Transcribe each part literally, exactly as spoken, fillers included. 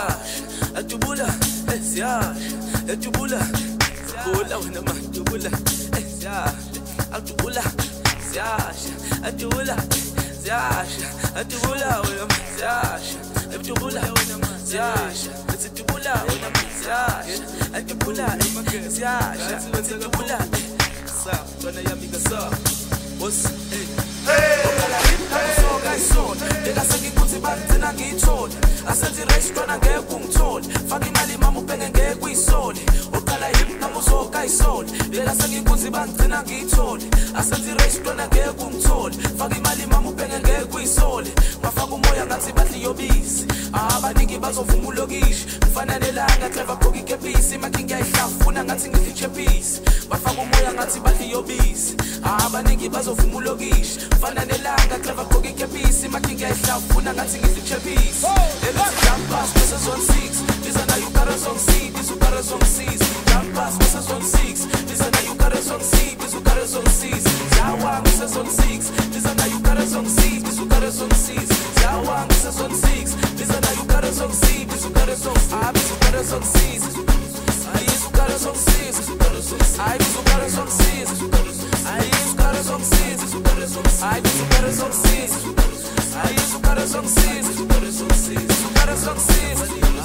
siyash atubula eh siyash atubula bula wena matubula eh siyash atubula siyash atubula siyash atubula wena siyash atubula siyash atubula wena siyash atubula siyash atubula sa tona yami kasa boss hey okala hipna kusoka isona bekaseke kuthi bathina ngithole asenze restaurant ngeke ungithole faka imali mama ubhenge ngeke uyisole okala hipna kusoka isona bekaseke kuthi bathina ngithole asenze restaurant ngeke ungithole faka imali mama ubhenge ngeke uyisole ngafaka umoya ngathi badli yobisi abaningi bazovuma ulokishi kufanele langa clever koki kepisi making yayihlafuna ngathi ngidli chepisi bafaka umoya ngathi badli yobisi abaningi bazovuma ulokishi kufanele langa clever koki kepisi making yayihlafuna ngathi ngidli chepisi elithi jump pass this on six this na you got us on C this you got us on C's jump pass this on six this na you got us on C this you got us on C's zawa this on six this na you got us on C this you got us on C's zawa this on six this na you got us on C this you got us on A this you got us on C's I you got us on C's this you got us on I this you got us on C's this you got us on I you got us on C's this you got us on I this you got us on C's I you got us on C's this you got us on C's you got us on C's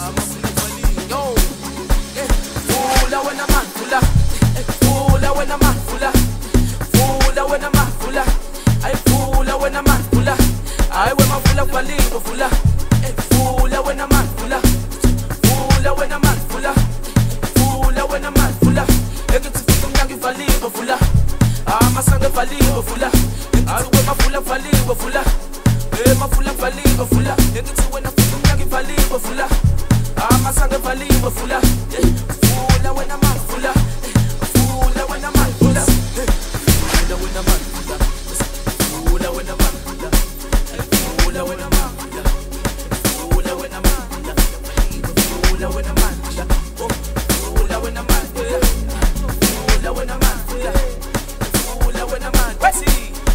yo fula when I'm at fula fula when I'm at fula fula when I'm at fula I fula when I'm at fula I when my fula fula fula fula when I'm at fula fula when I'm at fula fula when I'm at fula ekithi futhi umnyango ivaliwe fula amasango evaliwe fula ekithi wena fula valiwe fula eh mafula valiwe fula ekithi wena futhi umnyango ivaliwe fula amasango evaliwe fula fula when I'm at fula fula when I'm at fula fula when I'm at fula fula when I'm at fula fula when I'm at fula fula when I'm at fula fula when I'm at fula fula when I'm at fula fula when I'm at fula fula when I'm at fula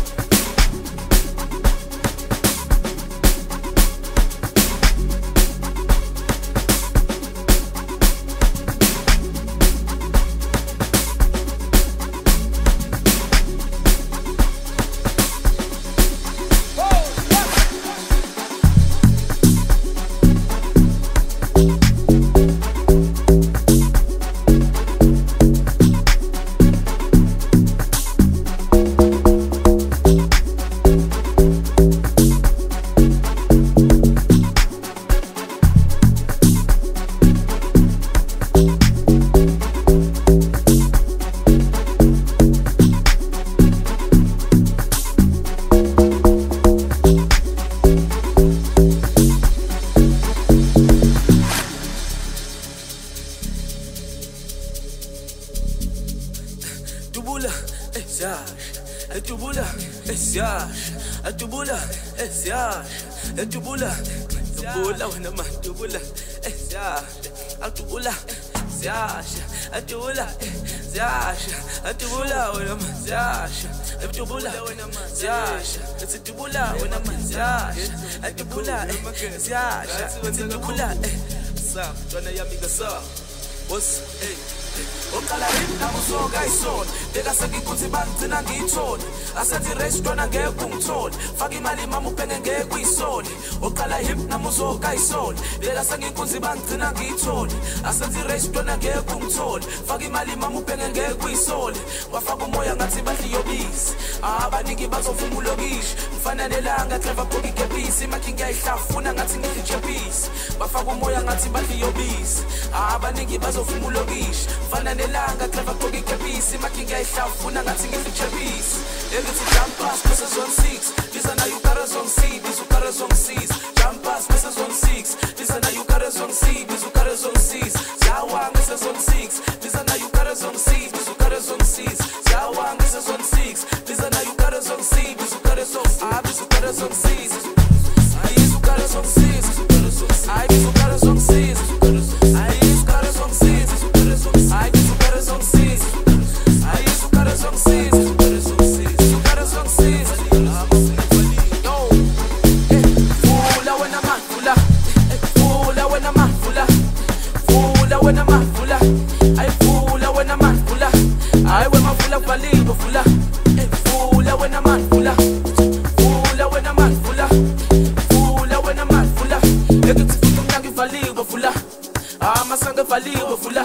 Atubula, esiash, atubula, esiash, atubula, esiash, atubula, atubula, wena matubula, esiash, atubula, esiash, atubula, esiash, atubula, wena masiash, atubula, esiash, atubula, wena masiash, atubula, esiash, atubula, sa, tona yami kasa, boss, hey. Okala hipna kusoka isona bekaseke kuthi bathina ngithole asenze restaurant ngeke ungithole faka imali mama ubhenge ngeke uyisole okala hipna kusoka isona bekaseke kuthi bathina ngithole asenze restaurant ngeke ungithole faka imali mama ubhenge ngeke uyisole wafaka umoya ngathi badli yobisi abaningi bazovuma ulokishi kufanele langa clever koki kepisi making yayihlafuna ngathi ngidli chepisi bafaka umoya ngathi badli yobisi abaningi bazovuma ulokishi kufanele langa clever koki kepisi making yayihlafuna ngathi ngidli chepisi elithi jump pass this on six this na you got us on C this you got us on C's jump pass this on six this na you got us on C this you got us on C's zawa this on six this na you got us on C this you got us on C's zawa this on six this na you got us on C this you got us on A this you got us on C's I you got us on C's I you got us on C's I you got us on C's I you got us on C's I you got us on C's you got us on C's yo fula when I'm at fula fula when I'm at fula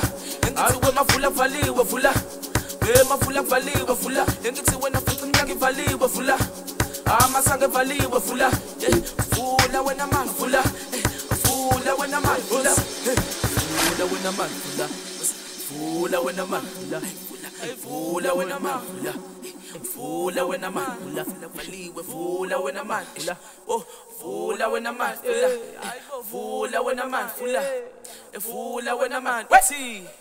engithi wema vula valiwe vula wema vula valiwe vula engithi wena futhi umnyaka ivaliwe vula amasange valiwe vula vula wena man vula vula wena man vula vula wena man vula vula wena man vula vula wena man vula vula wena man vula valiwe vula wena man vula oh vula wena man vula vula wena man vula vula wena man.